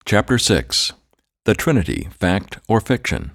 Chapter 6. The Trinity, Fact or Fiction?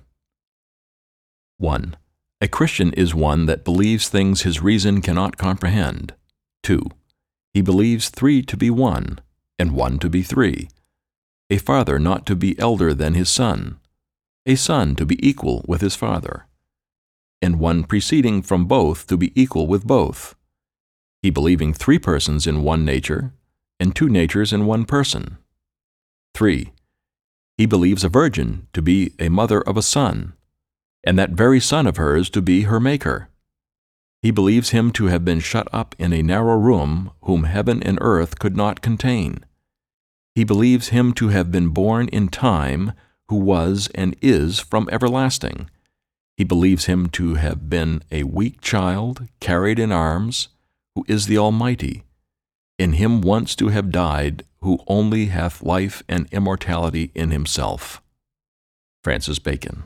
1. A Christian is one that believes things his reason cannot comprehend. 2. He believes three to be one, and one to be three. A father not to be elder than his son. A son to be equal with his father. And one proceeding from both to be equal with both. He believing three persons in one nature, and two natures in one person. 3. He believes a virgin to be a mother of a son, and that very son of hers to be her maker. He believes him to have been shut up in a narrow room whom heaven and earth could not contain. He believes him to have been born in time, who was and is from everlasting. He believes him to have been a weak child, carried in arms, who is the Almighty, in him once to have died, who only hath life and immortality in himself. Francis Bacon.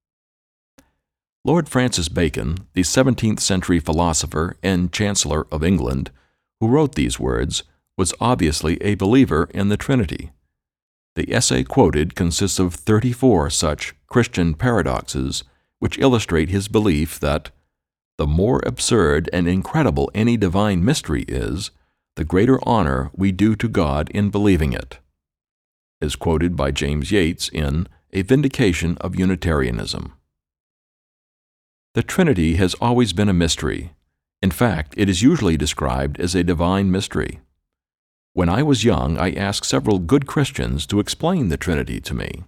Lord Francis Bacon, the 17th century philosopher and Chancellor of England, who wrote these words, was obviously a believer in the Trinity. The essay quoted consists of 34 such Christian paradoxes which illustrate his belief that the more absurd and incredible any divine mystery is, the greater honor we do to God in believing it, as quoted by James Yates in A Vindication of Unitarianism. The Trinity has always been a mystery. In fact, it is usually described as a divine mystery. When I was young, I asked several good Christians to explain the Trinity to me.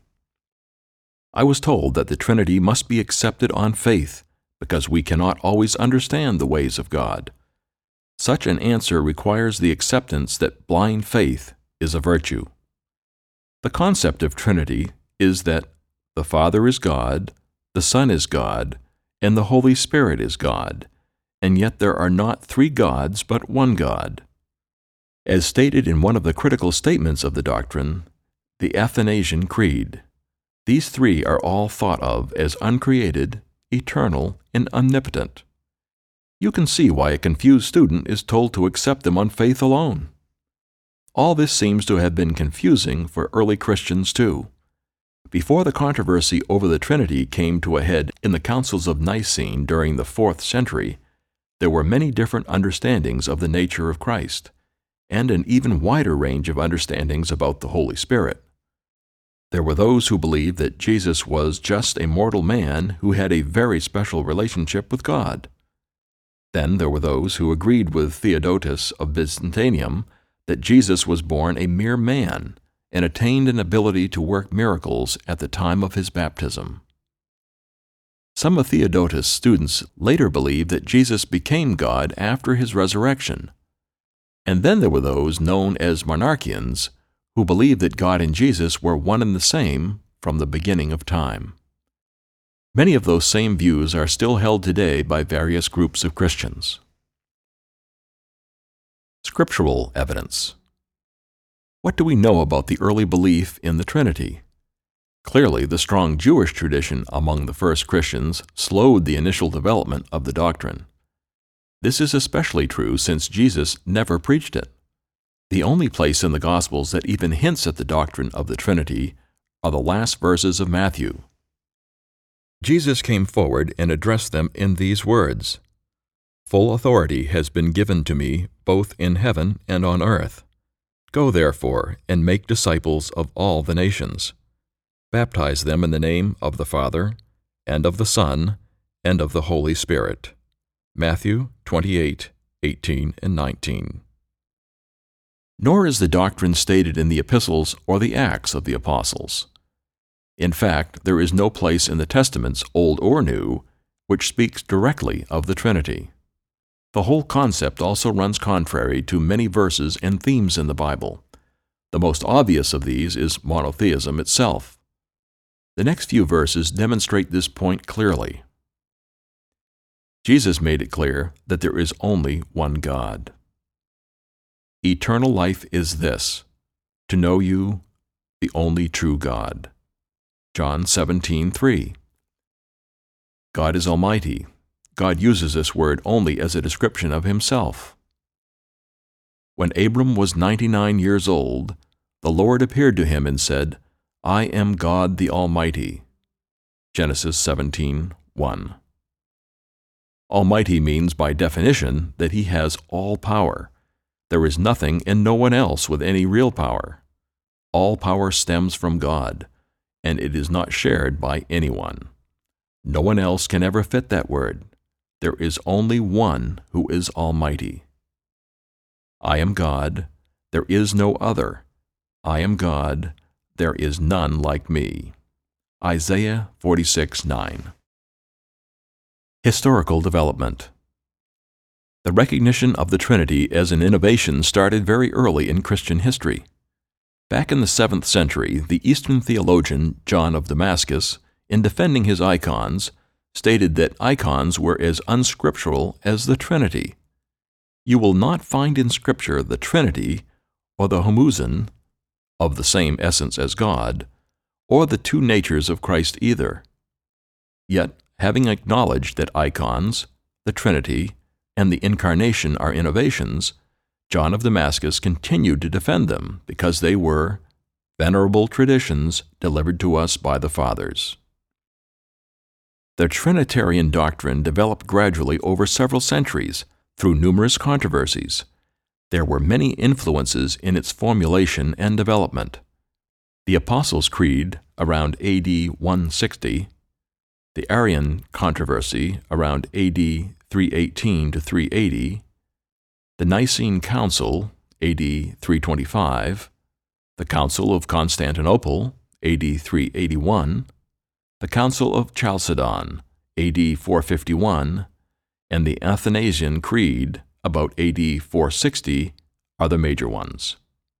I was told that the Trinity must be accepted on faith, because we cannot always understand the ways of God. Such an answer requires the acceptance that blind faith is a virtue. The concept of Trinity is that the Father is God, the Son is God, and the Holy Spirit is God, and yet there are not three gods but one God. As stated in one of the critical statements of the doctrine, the Athanasian Creed, these three are all thought of as uncreated, eternal, and omnipotent. You can see why a confused student is told to accept them on faith alone. All this seems to have been confusing for early Christians too. Before the controversy over the Trinity came to a head in the councils of Nicene during the 4th century, there were many different understandings of the nature of Christ, and an even wider range of understandings about the Holy Spirit. There were those who believed that Jesus was just a mortal man who had a very special relationship with God. Then there were those who agreed with Theodotus of Byzantium that Jesus was born a mere man and attained an ability to work miracles at the time of his baptism. Some of Theodotus' students later believed that Jesus became God after his resurrection. And then there were those known as Monarchians who believed that God and Jesus were one and the same from the beginning of time. Many of those same views are still held today by various groups of Christians. Scriptural evidence. What do we know about the early belief in the Trinity? Clearly, the strong Jewish tradition among the first Christians slowed the initial development of the doctrine. This is especially true since Jesus never preached it. The only place in the Gospels that even hints at the doctrine of the Trinity are the last verses of Matthew. Jesus came forward and addressed them in these words, "Full authority has been given to me both in heaven and on earth. Go therefore and make disciples of all the nations. Baptize them in the name of the Father, and of the Son, and of the Holy Spirit." Matthew 28:18 and 19. Nor is the doctrine stated in the epistles or the Acts of the Apostles. In fact, there is no place in the Testaments, Old or New, which speaks directly of the Trinity. The whole concept also runs contrary to many verses and themes in the Bible. The most obvious of these is monotheism itself. The next few verses demonstrate this point clearly. Jesus made it clear that there is only one God. Eternal life is this, to know you, the only true God. John 17:3. God is almighty. God uses this word only as a description of himself. When Abram was 99 years old, the Lord appeared to him and said, I am God the Almighty. Genesis 17:1. Almighty means by definition that he has all power. There is nothing and no one else with any real power. All power stems from God, and it is not shared by anyone. No one else can ever fit that word. There is only one who is almighty. I am God, there is no other. I am God, there is none like me. Isaiah 46:9. Historical development. The recognition of the Trinity as an innovation started very early in Christian history. Back in the 7th century, the Eastern theologian John of Damascus, in defending his icons, stated that icons were as unscriptural as the Trinity. You will not find in Scripture the Trinity or the homoousion, of the same essence as God, or the two natures of Christ either. Yet, having acknowledged that icons, the Trinity, and the Incarnation are innovations, John of Damascus continued to defend them because they were venerable traditions delivered to us by the Fathers. The Trinitarian doctrine developed gradually over several centuries through numerous controversies. There were many influences in its formulation and development. The Apostles' Creed around AD 160, the Arian controversy around AD 318 to 380, the Nicene Council, AD 325, the Council of Constantinople, AD 381, the Council of Chalcedon, AD 451, and the Athanasian Creed, about AD 460, are the major ones.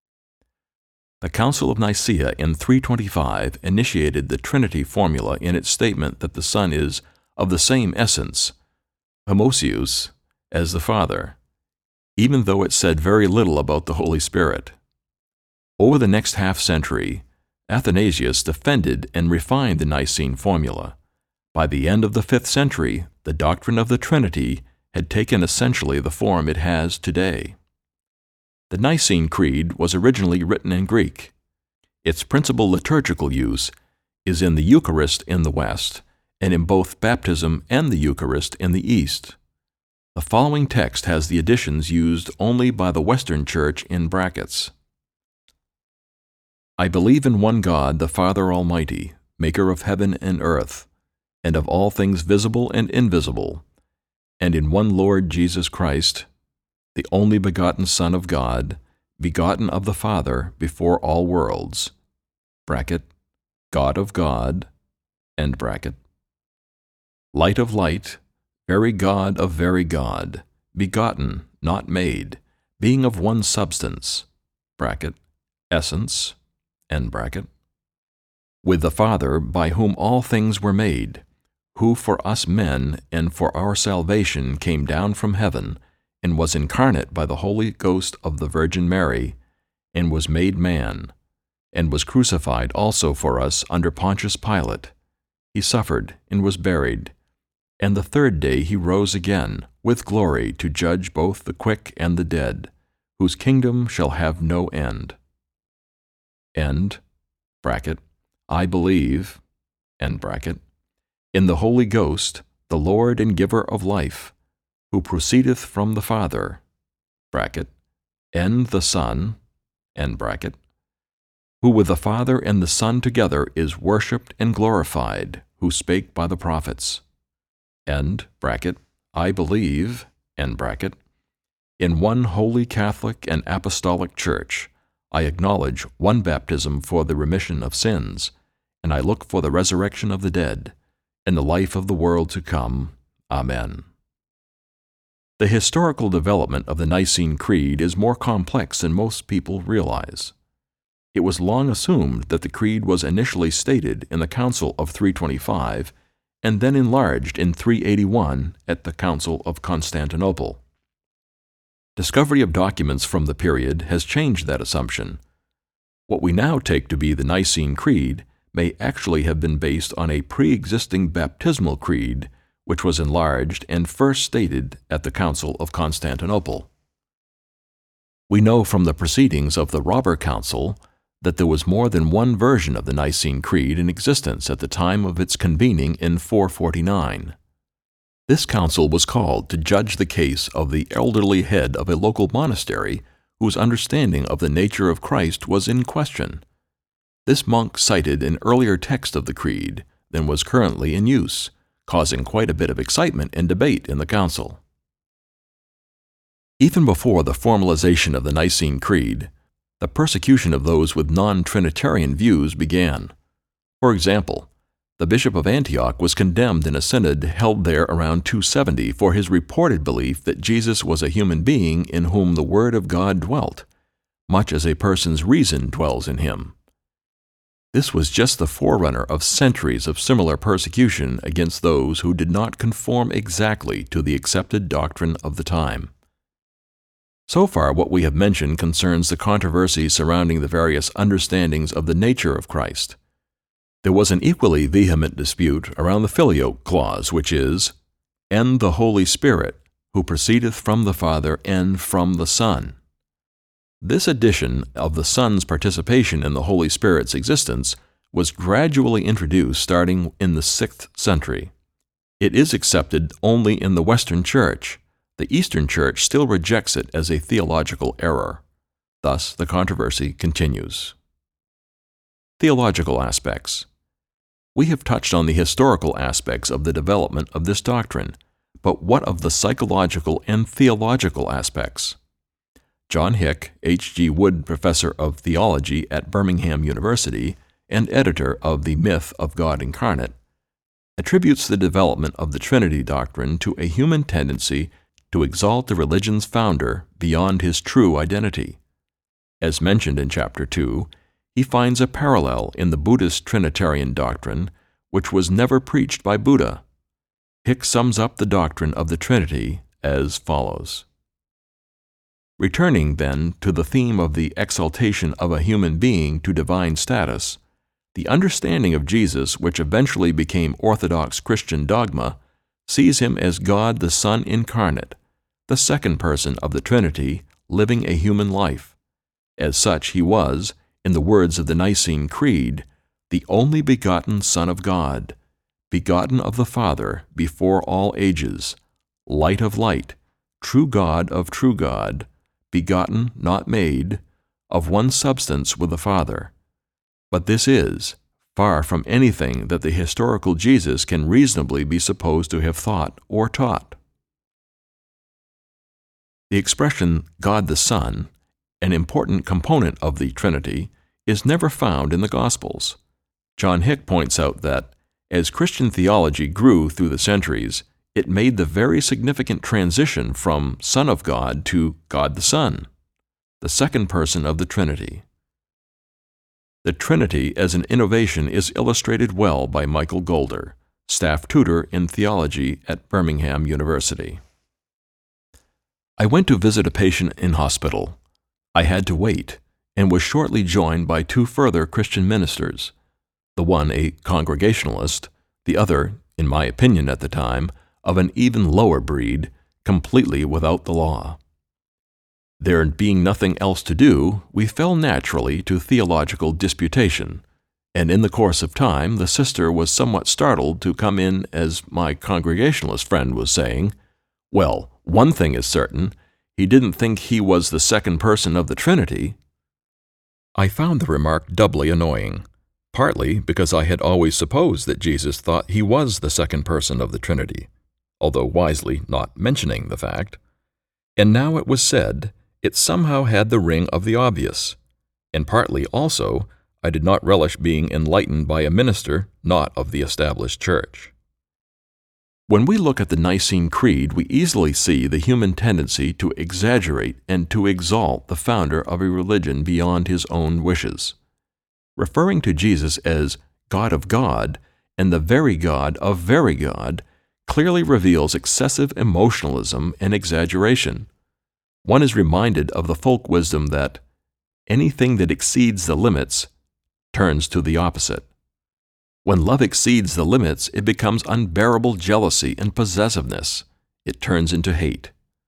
The Council of Nicaea in 325 initiated the Trinity formula in its statement that the Son is of the same essence, homoousios, as the Father, even though it said very little about the Holy Spirit. Over the next half-century, Athanasius defended and refined the Nicene formula. By the end of the 5th century, the doctrine of the Trinity had taken essentially the form it has today. The Nicene Creed was originally written in Greek. Its principal liturgical use is in the Eucharist in the West and in both baptism and the Eucharist in the East. The following text has the additions used only by the Western Church in brackets. I believe in one God, the Father Almighty, maker of heaven and earth, and of all things visible and invisible, and in one Lord Jesus Christ, the only begotten Son of God, begotten of the Father before all worlds, bracket, God of God, end bracket, light of light, very God of very God, begotten, not made, being of one substance, bracket, essence, end bracket, with the Father, by whom all things were made, who for us men and for our salvation came down from heaven, and was incarnate by the Holy Ghost of the Virgin Mary, and was made man, and was crucified also for us under Pontius Pilate. He suffered and was buried, and the 3rd day he rose again, with glory, to judge both the quick and the dead, whose kingdom shall have no end. End, bracket, I believe, end bracket, in the Holy Ghost, the Lord and giver of life, who proceedeth from the Father, bracket, and the Son, end bracket, who with the Father and the Son together is worshipped and glorified, who spake by the prophets, end bracket, I believe, end bracket, in one holy Catholic and Apostolic Church, I acknowledge one baptism for the remission of sins, and I look for the resurrection of the dead, and the life of the world to come. Amen. The historical development of the Nicene Creed is more complex than most people realize. It was long assumed that the Creed was initially stated in the Council of 325 and then enlarged in 381 at the Council of Constantinople. Discovery of documents from the period has changed that assumption. What we now take to be the Nicene Creed may actually have been based on a pre-existing baptismal creed, which was enlarged and first stated at the Council of Constantinople. We know from the proceedings of the Robber Council that there was more than one version of the Nicene Creed in existence at the time of its convening in 449. This council was called to judge the case of the elderly head of a local monastery whose understanding of the nature of Christ was in question. This monk cited an earlier text of the Creed than was currently in use, causing quite a bit of excitement and debate in the council. Even before the formalization of the Nicene Creed, the persecution of those with non-Trinitarian views began. For example, the Bishop of Antioch was condemned in a synod held there around 270 for his reported belief that Jesus was a human being in whom the Word of God dwelt, much as a person's reason dwells in him. This was just the forerunner of centuries of similar persecution against those who did not conform exactly to the accepted doctrine of the time. So far, what we have mentioned concerns the controversy surrounding the various understandings of the nature of Christ. There was an equally vehement dispute around the Filioque clause, which is, "and the Holy Spirit, who proceedeth from the Father and from the Son." This addition of the Son's participation in the Holy Spirit's existence was gradually introduced starting in the 6th century. It is accepted only in the Western Church. The Eastern Church still rejects it as a theological error. Thus, the controversy continues. Theological aspects. We have touched on the historical aspects of the development of this doctrine, but what of the psychological and theological aspects? John Hick, H.G. Wood Professor of Theology at Birmingham University and editor of The Myth of God Incarnate, attributes the development of the Trinity doctrine to a human tendency to exalt the religion's founder beyond his true identity. As mentioned in Chapter 2, he finds a parallel in the Buddhist Trinitarian doctrine, which was never preached by Buddha. Hick sums up the doctrine of the Trinity as follows. Returning, then, to the theme of the exaltation of a human being to divine status, the understanding of Jesus, which eventually became Orthodox Christian dogma, sees him as God the Son incarnate, the second person of the Trinity, living a human life. As such, he was, in the words of the Nicene Creed, the only begotten Son of God, begotten of the Father before all ages, light of light, true God of true God, begotten, not made, of one substance with the Father. But this is far from anything that the historical Jesus can reasonably be supposed to have thought or taught. The expression God the Son, an important component of the Trinity, is never found in the Gospels. John Hick points out that, as Christian theology grew through the centuries, it made the very significant transition from Son of God to God the Son, the second person of the Trinity. The Trinity as an innovation is illustrated well by Michael Golder, staff tutor in theology at Birmingham University. I went to visit a patient in hospital. I had to wait, and was shortly joined by two further Christian ministers, the one a Congregationalist, the other, in my opinion at the time, of an even lower breed, completely without the law. There being nothing else to do, we fell naturally to theological disputation, and in the course of time the sister was somewhat startled to come in as my Congregationalist friend was saying, "Well, one thing is certain, he didn't think he was the second person of the Trinity." I found the remark doubly annoying, partly because I had always supposed that Jesus thought he was the second person of the Trinity, although wisely not mentioning the fact, and now it was said, it somehow had the ring of the obvious, and partly also I did not relish being enlightened by a minister not of the established church. When we look at the Nicene Creed, we easily see the human tendency to exaggerate and to exalt the founder of a religion beyond his own wishes. Referring to Jesus as God of God and the very God of very God clearly reveals excessive emotionalism and exaggeration. One is reminded of the folk wisdom that anything that exceeds the limits turns to the opposite. When love exceeds the limits, it becomes unbearable jealousy and possessiveness. It turns into hate.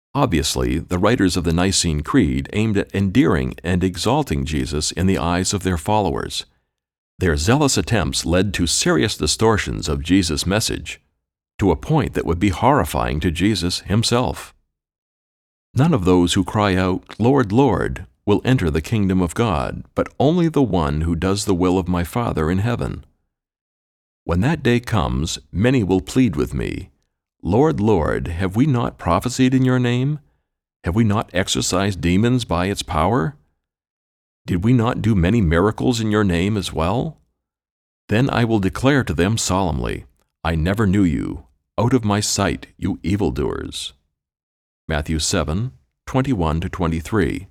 Obviously, the writers of the Nicene Creed aimed at endearing and exalting Jesus in the eyes of their followers. Their zealous attempts led to serious distortions of Jesus' message, to a point that would be horrifying to Jesus himself. None of those who cry out, "Lord, Lord," will enter the kingdom of God, but only the one who does the will of my Father in heaven. When that day comes, many will plead with me, "Lord, Lord, have we not prophesied in your name? Have we not exorcised demons by its power? Did we not do many miracles in your name as well?" Then I will declare to them solemnly, "I never knew you. Out of my sight, you evildoers." Matthew 7:21-23.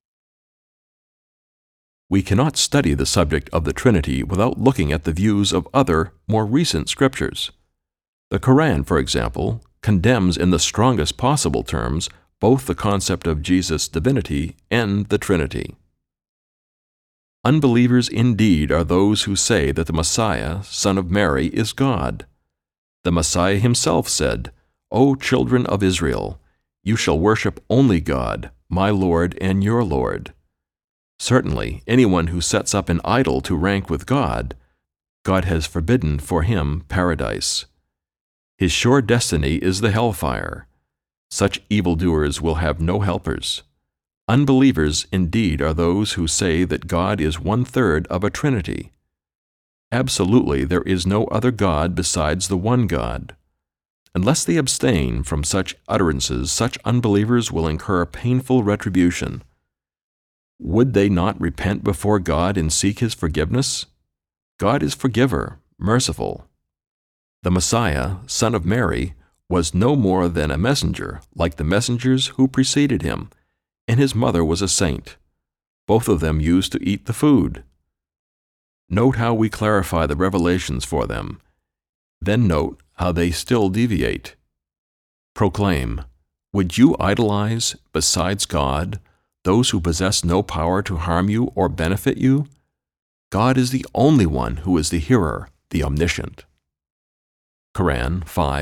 We cannot study the subject of the Trinity without looking at the views of other, more recent scriptures. The Quran, for example, condemns in the strongest possible terms both the concept of Jesus' divinity and the Trinity. Unbelievers indeed are those who say that the Messiah, son of Mary, is God. The Messiah himself said, "O children of Israel, you shall worship only God, my Lord and your Lord." Certainly, anyone who sets up an idol to rank with God, God has forbidden for him paradise. His sure destiny is the hellfire. Such evildoers will have no helpers. Unbelievers indeed are those who say that God is 1/3 of a Trinity. Absolutely, there is no other God besides the one God. Unless they abstain from such utterances, such unbelievers will incur painful retribution. Would they not repent before God and seek His forgiveness? God is forgiver, merciful. The Messiah, son of Mary, was no more than a messenger, like the messengers who preceded him, and his mother was a saint. Both of them used to eat the food. Note how we clarify the revelations for them. Then note how they still deviate. Proclaim, "Would you idolize, besides God, those who possess no power to harm you or benefit you? God is the only one who is the hearer, the omniscient." Quran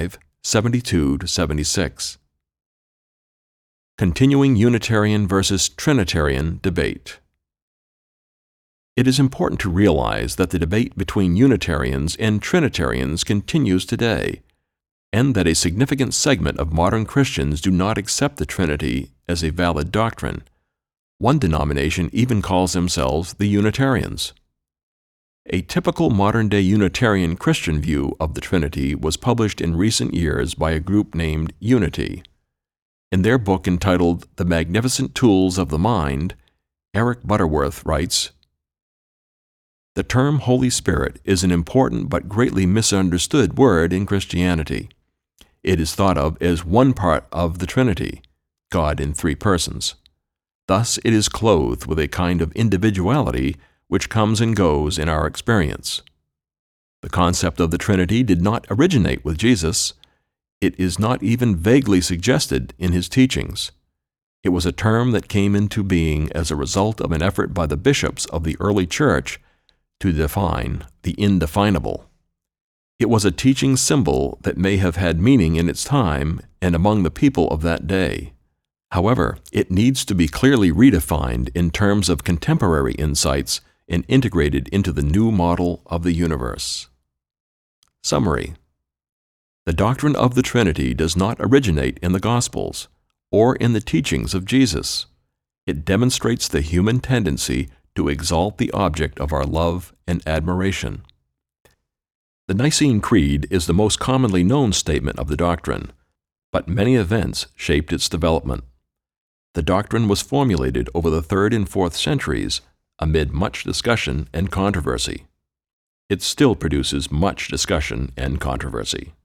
5:72-76. Continuing Unitarian versus Trinitarian debate. It is important to realize that the debate between Unitarians and Trinitarians continues today, and that a significant segment of modern Christians do not accept the Trinity as a valid doctrine. One denomination even calls themselves the Unitarians. A typical modern-day Unitarian Christian view of the Trinity was published in recent years by a group named Unity. In their book entitled The Magnificent Tools of the Mind, Eric Butterworth writes, "The term Holy Spirit is an important but greatly misunderstood word in Christianity. It is thought of as one part of the Trinity, God in 3 persons. Thus it is clothed with a kind of individuality which comes and goes in our experience. The concept of the Trinity did not originate with Jesus. It is not even vaguely suggested in his teachings. It was a term that came into being as a result of an effort by the bishops of the early church to define the indefinable. It was a teaching symbol that may have had meaning in its time and among the people of that day. However, it needs to be clearly redefined in terms of contemporary insights and integrated into the new model of the universe." Summary. The doctrine of the Trinity does not originate in the Gospels or in the teachings of Jesus. It demonstrates the human tendency to exalt the object of our love and admiration. The Nicene Creed is the most commonly known statement of the doctrine, but many events shaped its development. The doctrine was formulated over the 3rd and 4th centuries amid much discussion and controversy. It still produces much discussion and controversy.